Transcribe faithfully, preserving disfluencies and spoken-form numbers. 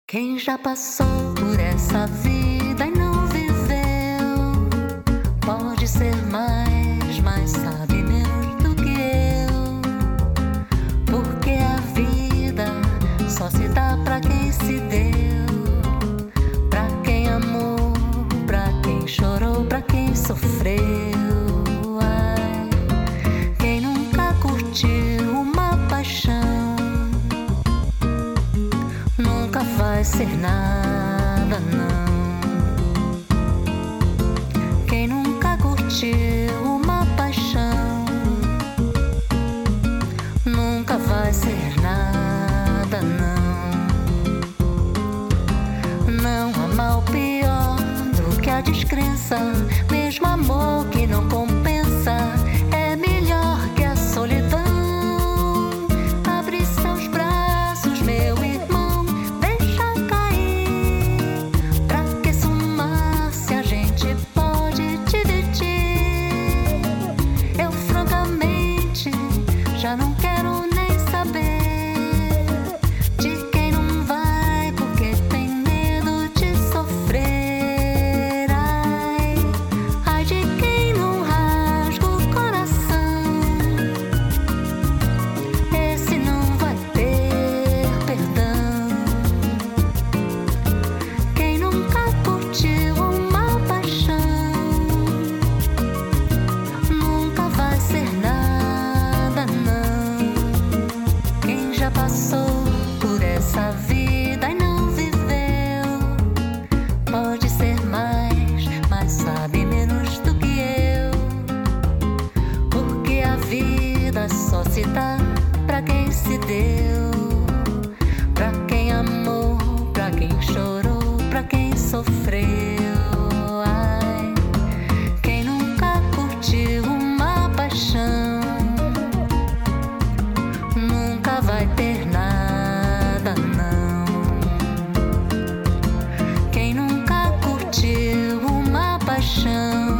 Quem já passou por essa vida e não viveu, pode ser mais, mas sabe menos do que eu. Porque a vida só se dá pra quem se deu, pra quem amou, pra quem chorou, pra quem sofreu. Ai, quem nunca curtiu uma paixão nunca vai ser nada, não. Quem nunca curtiu uma paixão nunca vai ser nada, não. Não há mal pior do que a descrença, mesmo amor que não compensa é melhor que a solidão. Abre seus braços, meu irmão. Já não quero nem saber de quem não vai, porque tem medo de sofrer. Ai, ai de quem não rasga o coração, esse não vai ter perdão. Quem nunca curtiu uma paixão nunca vai ser nada, já passou por essa vida e não viveu, pode ser mais, mas sabe menos do que eu. Porque a vida só se dá pra quem se deu, pra quem amou, pra quem chorou, pra quem sofreu. Ai, quem nunca curtiu uma paixão nunca vai ter nada, não. Quem nunca curtiu uma paixão